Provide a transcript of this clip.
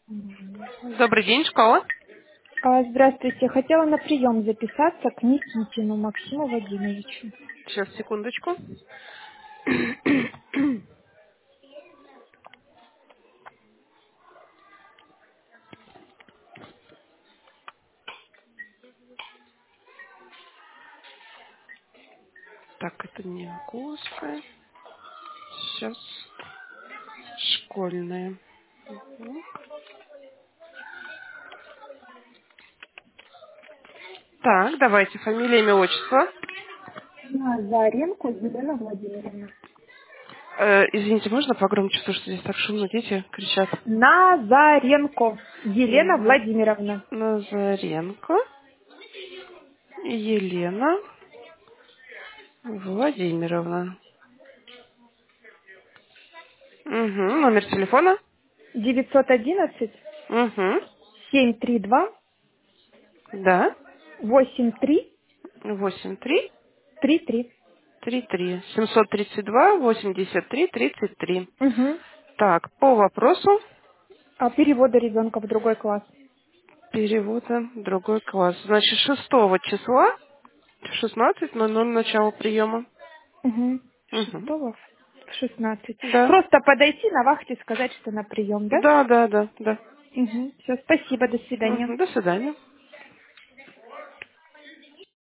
Мгм. Добрый день, школа. Здравствуйте. Хотела на прием записаться к Никитину Максиму Вадимовичу. Сейчас, секундочку. Так, это не вкусная. Сейчас школьная. Мгм. Так, давайте, фамилия, имя, отчество. Назаренко Елена Владимировна. Извините, можно погромче, потому что здесь так шумно, дети кричат. Назаренко Елена Владимировна. Назаренко Елена Владимировна. Угу. Номер телефона. 911 Угу. 732 Да. 8333. 8333. 732-83-33. Угу. Так, по вопросу Перевода ребенка в другой класс. перевода в другой класс. Значит, 6 числа в 16:00 начало приема. Угу. Угу. 6 в 16. Да. Просто подойти на вахте, сказать, что на прием, да? Да, да, да, да. Угу. Все, спасибо, до свидания. Мгм. До свидания.